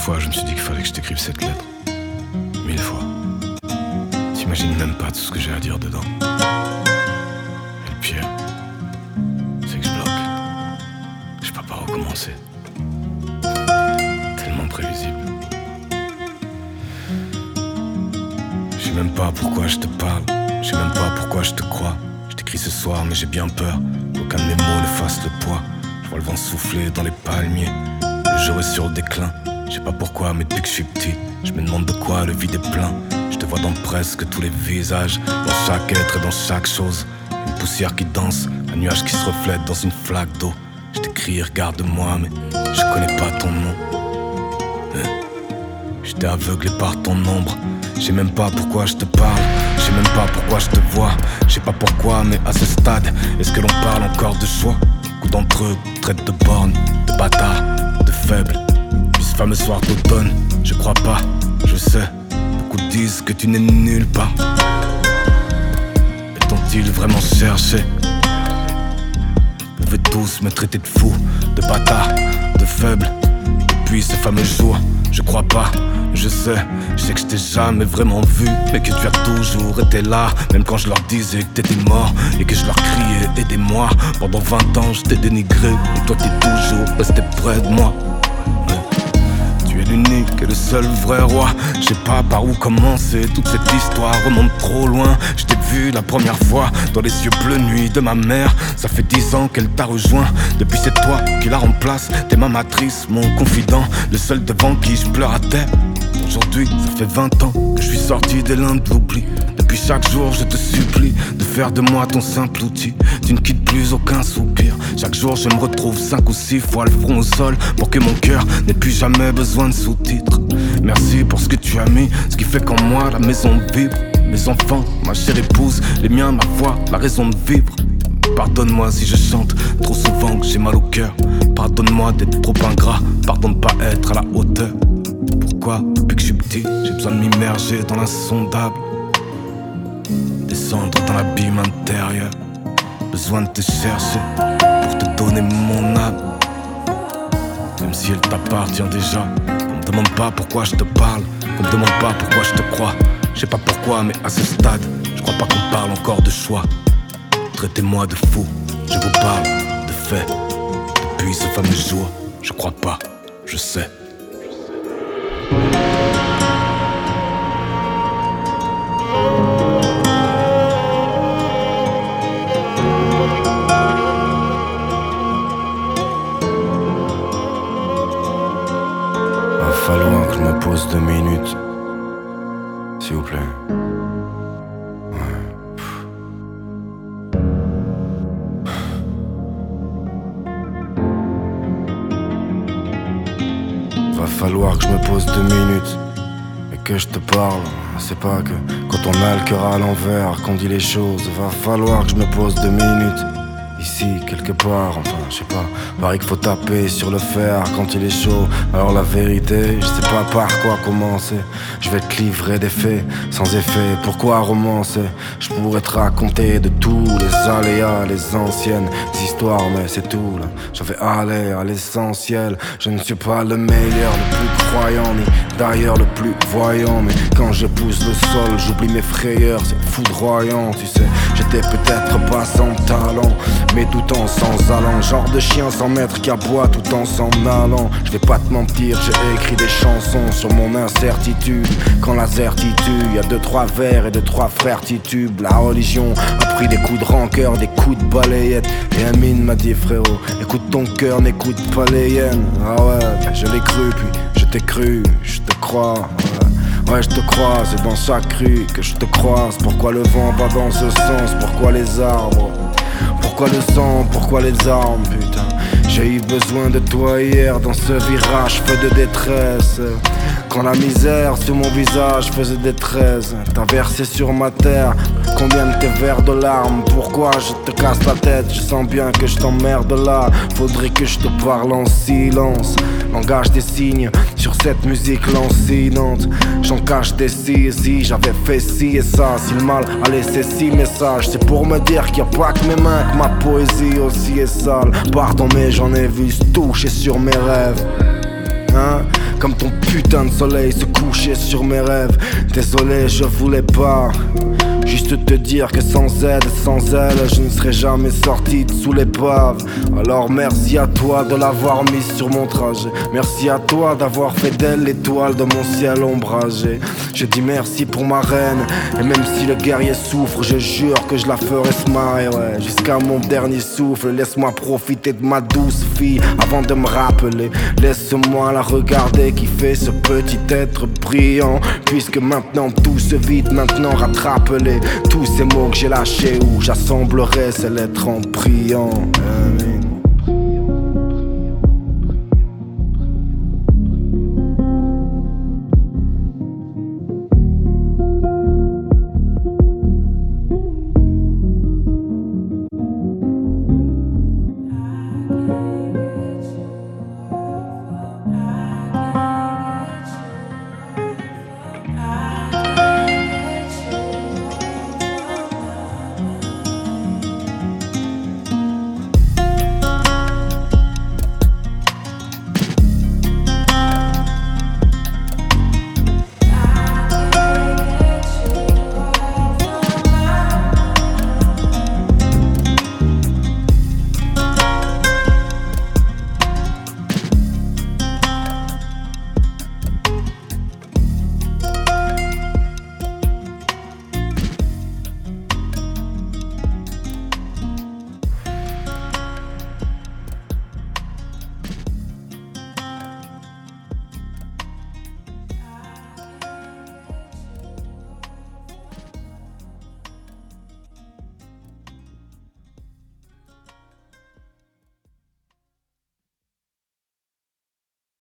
fois je me suis dit qu'il fallait que je t'écrive cette lettre. 1000 fois. T'imagines même pas tout ce que j'ai à dire dedans. Et le pire, c'est que je bloque. Je sais pas par où commencer. Tellement prévisible. Je sais même pas pourquoi je te parle. Je sais même pas pourquoi je te crois. Je t'écris ce soir mais j'ai bien peur qu'aucun de mes mots ne fasse le poids. Je vois le vent souffler dans les palmiers. Le jour est sur le déclin. Je sais pas pourquoi mais depuis que je suis petit je me demande de quoi le vide est plein. Je te vois dans presque tous les visages, dans chaque être et dans chaque chose. Une poussière qui danse, un nuage qui se reflète dans une flaque d'eau. Je t'écris, regarde-moi mais je connais pas ton nom. J'étais aveuglé par ton ombre. Je sais même pas pourquoi je te parle. Je sais même pas pourquoi je te vois. Je sais pas pourquoi mais à ce stade est-ce que l'on parle encore de choix? Beaucoup d'entre eux traitent de borne, de bâtard, de faible. Puis ce fameux soir d'automne, je crois pas, je sais. Beaucoup disent que tu n'es nulle part. Mais t'ont-ils vraiment cherché? Ils pouvaient tous me traiter de fou, de bâtard, de faible. Depuis ce fameux jour, je crois pas, je sais que je t'ai jamais vraiment vu, mais que tu as toujours été là. Même quand je leur disais que t'étais mort et que je leur criais aidez-moi. Pendant 20 ans je t'ai dénigré, et toi t'es toujours resté près de moi. Tu es l'unique et le seul vrai roi. Je sais pas par où commencer, toute cette histoire remonte trop loin. Je t'ai vu la première fois dans les yeux bleu nuit de ma mère. Ça fait 10 ans qu'elle t'a rejoint. Depuis c'est toi qui la remplace. T'es ma matrice, mon confident, le seul devant qui je pleure à terre. Aujourd'hui, ça fait 20 ans que je suis sorti des limbes de l'oubli. Depuis chaque jour, je te supplie de faire de moi ton simple outil. Tu ne quittes plus aucun soupir. Chaque jour, je me retrouve 5 ou 6 fois le front au sol pour que mon cœur n'ait plus jamais besoin de sous-titres. Merci pour ce que tu as mis, ce qui fait qu'en moi la maison vibre. Mes enfants, ma chère épouse, les miens, ma voix, la raison de vivre. Pardonne-moi si je chante trop souvent que j'ai mal au cœur. Pardonne-moi d'être trop ingrat, pardonne de pas être à la hauteur. Pourquoi, depuis que je suis petit, j'ai besoin de m'immerger dans l'insondable, descendre dans l'abîme intérieur. Besoin de te chercher pour te donner mon âme, même si elle t'appartient déjà. Qu'on me demande pas pourquoi je te parle, qu'on me demande pas pourquoi je te crois. Je sais pas pourquoi mais à ce stade, je crois pas qu'on parle encore de choix. Traitez-moi de fou, je vous parle de fait. Depuis ce fameux jour, je crois pas, je sais. Va falloir que je me pose 2 minutes, s'il vous plaît. Va falloir que je me pose 2 minutes et que je te parle. C'est pas que quand on a le cœur à l'envers qu'on dit les choses. Va falloir que je me pose 2 minutes ici quelque part, enfin je sais pas. Pareil qu'il faut taper sur le fer quand il est chaud. Alors la vérité, je sais pas par quoi commencer. Je vais te livrer des faits sans effet. Pourquoi romancer? Je pourrais te raconter de tous les aléas, les anciennes histoires, mais c'est tout là. Je vais aller à l'essentiel. Je ne suis pas le meilleur, le plus croyant, ni d'ailleurs le plus voyant. Mais quand je pousse le sol, j'oublie mes frayeurs, c'est foudroyant, tu sais. J'étais peut-être pas sans talent, mais tout en sans allant. Genre de chien sans maître qui aboie tout en s'en allant. Je vais pas te mentir, j'ai écrit des chansons sur mon incertitude. Quand la certitude, y a 2-3 vers et 2-3 frères titubes. La religion a pris des coups de rancœur, des coups de balayette. Et Amine m'a dit frérot, écoute ton cœur, n'écoute pas les hyènes. Ah ouais, je l'ai cru puis je t'ai cru, je te crois. Ouais, je te crois, c'est dans chaque rue que je te croise. Pourquoi le vent va dans ce sens? Pourquoi les arbres? Pourquoi le sang? Pourquoi les armes? Putain, j'ai eu besoin de toi hier dans ce virage feu de détresse. Quand la misère sur mon visage faisait des 13. T'as versé sur ma terre combien de tes verres de larmes? Pourquoi je te casse la tête? Je sens bien que je t'emmerde là. Faudrait que je te parle en silence. Langage des signes sur cette musique lancinante. J'en cache des si j'avais fait ci et ça. Si le mal a laissé 6 messages, c'est pour me dire qu'il n'y a pas que mes mains, que ma poésie aussi est sale. Pardon mais j'en ai vu se toucher sur mes rêves. Hein? comme ton putain de soleil se coucher sur mes rêves. Désolé, je voulais pas juste te dire que sans aide, sans elle, je ne serais jamais sorti de sous l'épave. Alors merci à toi de l'avoir mise sur mon trajet. Merci à toi d'avoir fait d'elle l'étoile de mon ciel ombragé. Je dis merci pour ma reine, et même si le guerrier souffre, je jure que je la ferai smile, ouais. Jusqu'à mon dernier souffle, laisse-moi profiter de ma douce fille avant de me rappeler. Laisse-moi la regarder qui fait ce petit être brillant. Puisque maintenant tout se vide, maintenant rattrape-les tous ces mots que j'ai lâchés, où j'assemblerai ces lettres en priant. Amen.